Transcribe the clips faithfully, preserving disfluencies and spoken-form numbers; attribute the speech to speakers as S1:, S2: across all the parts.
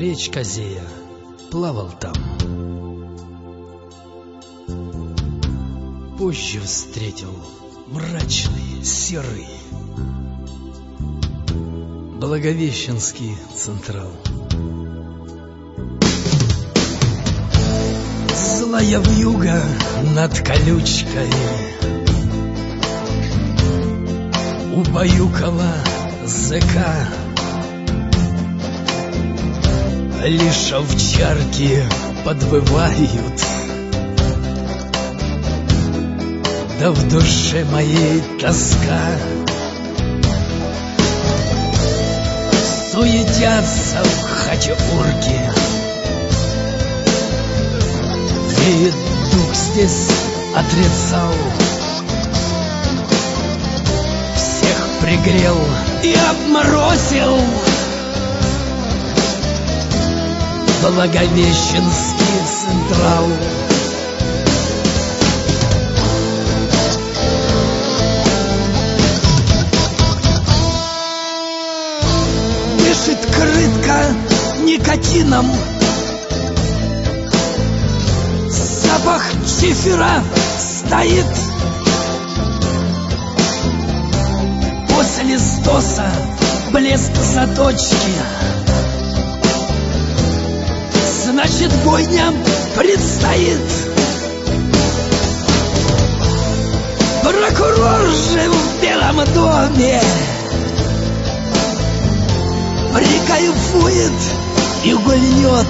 S1: речка Зея, плавал там. Позже встретил мрачный, серый Благовещенский Централ. Злая вьюга над колючкой убаюкала зэка. Лишь овчарки подвывают, да в душе моей тоска. Суетятся в хате урки, веет дух здесь отрицал. Всех пригрел и обморозил Благовещенский Централ. Дышит крытка никотином, запах чифера стоит. После стоса блеск заточки, значит, бойням предстоит. Прокурор же в Белом доме прикайфует и гульнет.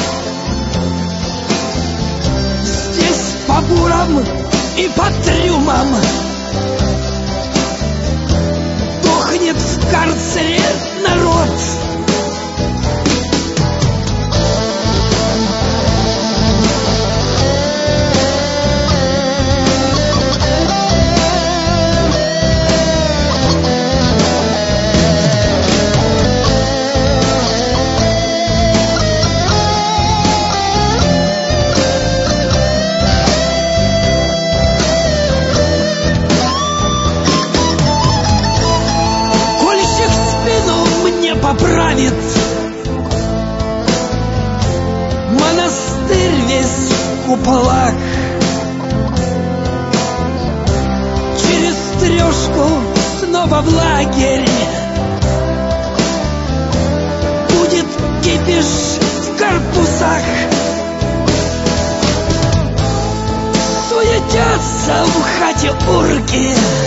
S1: Здесь по бурам и по трюмам тухнет в карцере народ. Поправит монастырь весь в куполах. Через трешку снова в лагерь. Будет кипиш в корпусах. Суетятся в хате урки,